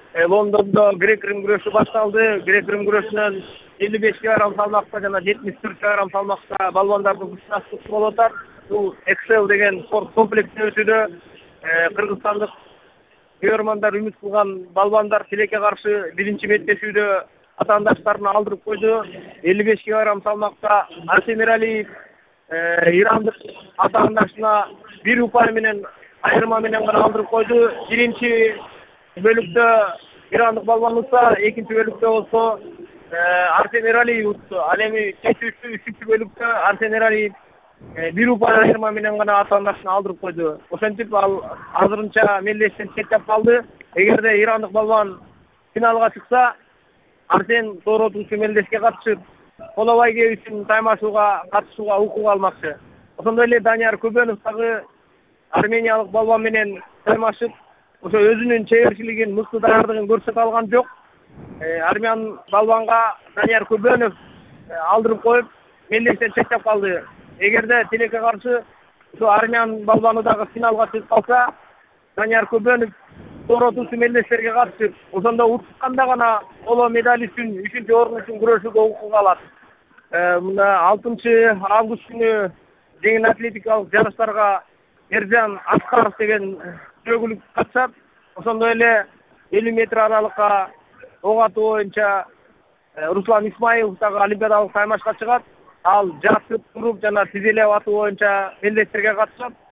Лондондо грек-рим күрөшү башталды. Грек-рим күрөшүнөн 55 кг салмакта жана 74 кг салмакта балбандардын кучташтыгы болуп атат. Бул Excel деген спорт комплексине өтүүдө. Кыргызстандык күйөрмандар үмүт кылган балбандар тилекке каршы биринчи беттешүүдө атаандаштарын алдырып койду. 55 кг салмакта Арсен Мералиев ирандык атаандашына бир упай менен айырма менен гана алдырып койду. Биринчи бөлүктө ирандык балбан утса, экинчи бөлүктө болсо Арсен Мералиев утtu. Ал эми чечүүчү үчүнчү бөлүктө Арсен Мералиев бир упай айырма менен гана атаандашына алдырып койду. Ошентип ал азырынча мелдештен четтеп калды. Эгерде ирандык балбан финалга чыкса, Арсен тооротуучу мелдешке катышып, коло байгеги үчүн таймашууга катышууга укук алмакчы. Ошондой эле Данияр Көбөнов дагы армениялык балбан менен таймашып, ошо өзүнүн чеберчилигин, мыкты даярдыгын көрсөтө алган жок. Армян балбанга Данияр Көбөнов алдырып коюп, мелдештен четтеп калды. Эгерде тилекке каршы ошо армян балбаны дагы финалга чыгып калса, Данияр Көбөнов тооротуучу мелдештерге катышып, ошондо утканда гана коло медаль үчүн, 3-чү орун үчүн күрөшүүгө укук алат. Мына 6-август күнү жеңил атлетикалык жарыштарга Эржан Аскаров деген жөгүлүк катышат. Ошондой эле 50 метр аралыкка ок атуу боюнча Руслан Исмаилов дагы олимпиадалык таймашка чыгат. Ал жатып туруп жана тизелеп атуу боюнча мелдештерге катышат.